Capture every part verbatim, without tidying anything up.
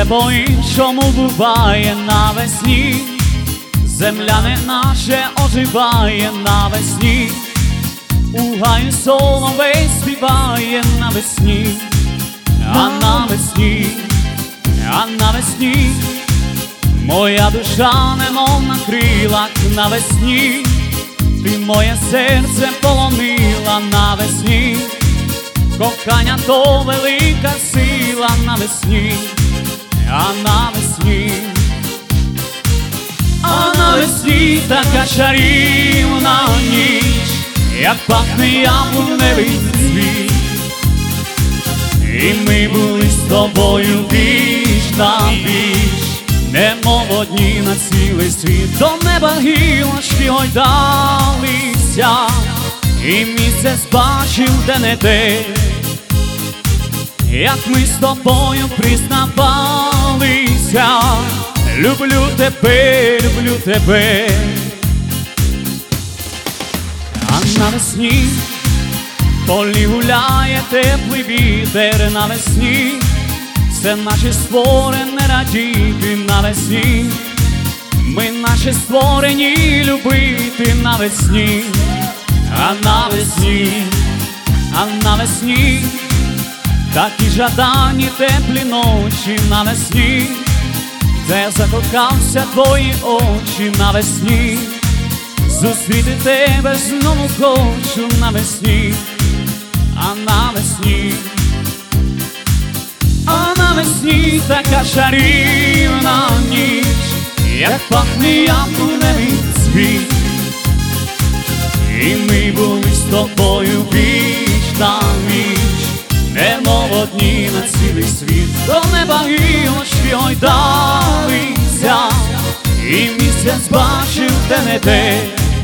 все по-іншому буває навесні. Земля не наче оживає навесні. У гаю соловей співає навесні. А навесні, а навесні моя душа немов на крилах навесні. Ти моє серце полонила навесні. Кохання то велика сила навесні. А навесні, а навесні така чарівна ніч, як пахне яблуневий цвіт. І ми були з тобою віч на віч, немов одні на цілий світ. До неба гілочки гойдалися, і місяць бачив де-не-де, як ми з тобою признавалися. Люблю тебе, люблю тебе. А навесні полі гуляє теплий вітер навесні. Все наше створене радіти навесні. Ми наші створені любити навесні. А навесні, а навесні такі жадані теплі ночі навесні, де закохався твої очі навесні. Зустріти тебе знову хочу навесні. А навесні, а навесні така чарівна ніч, як пахне яблуневий цвіт. І ми були з тобою віч на віч, немов одні на цілий світ. До неба гілочки гойдалися, і місяць бачив де-не-де,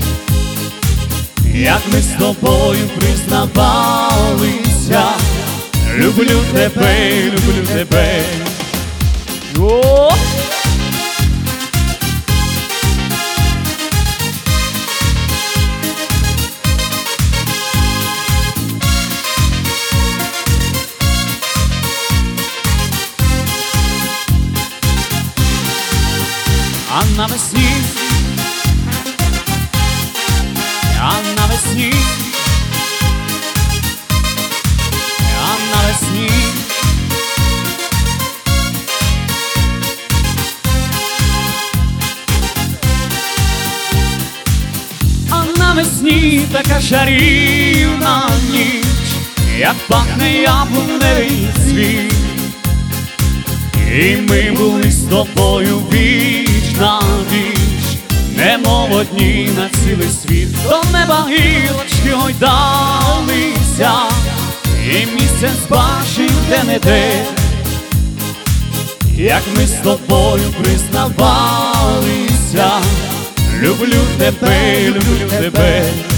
як ми з тобою признавалися. Люблю тебе, люблю тебе. О! А навесні, а навесні, а навесні а навесні така чарівна ніч, як пахне яблуневий цвіт. І ми були з тобою віч на віч, немов одні на цілий світ. До неба гілочки гойдалися, і місяць бачив де-не-де, як ми з тобою признавалися. Люблю тебе, люблю тебе.